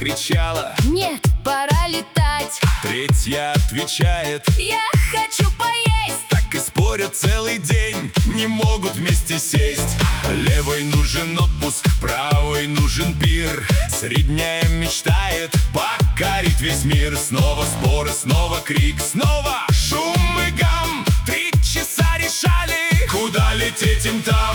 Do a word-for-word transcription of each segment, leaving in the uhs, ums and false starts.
кричала: нет, пора летать. Третья отвечает: я хочу поесть. Так и спорят целый день, не могут вместе сесть. Левой нужен отпуск, правой нужен пир. Средняя мечтает покорить весь мир. Снова споры, снова крик, снова шум и гам. Три часа решали, куда лететь им там.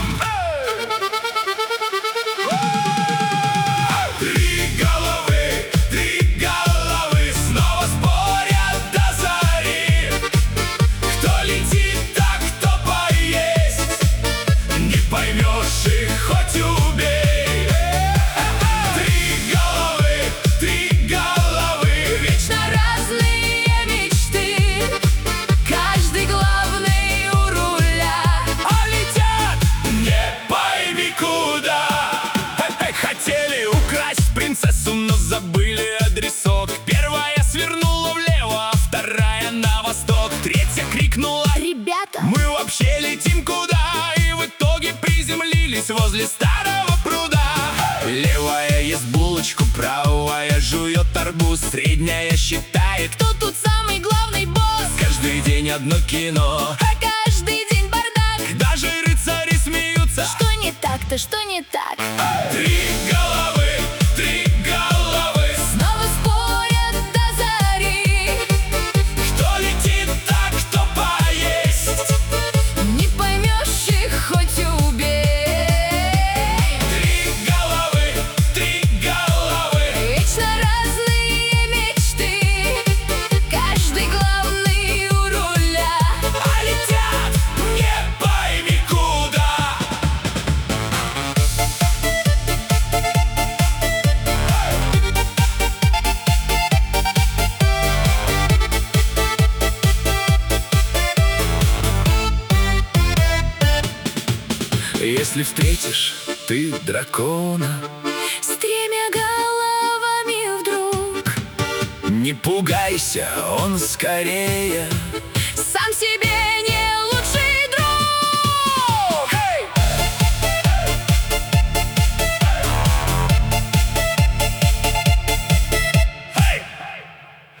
Три головы, три головы снова спорят до зари. Кто летит, так кто поесть. Не поймешь их, хоть убей. Три головы, три головы, Вечно разные мечты, каждый главный у руля. а летят не пойми куда. Хотели украсть принцессу, но забыли адресок. Первая свернула влево, а вторая на восток. Третья крикнула: ребята, мы вообще летим куда? И в итоге приземлились возле старого пруда. Левая ест булочку, правая жует арбуз. Средняя считает, кто тут самый главный босс? каждый день одно кино, А каждый день бардак. даже рыцари смеются. Что не так-то, что не так? Три головы, три головы, Снова спорят до зари. кто летит, так кто поесть. Не поймешь их, хоть убей. Три головы, три головы, Вечно разные мечты, каждый главный у руля. а летят не пойми куда. Если встретишь ты дракона, С тремя головами вдруг не пугайся, он скорее сам себе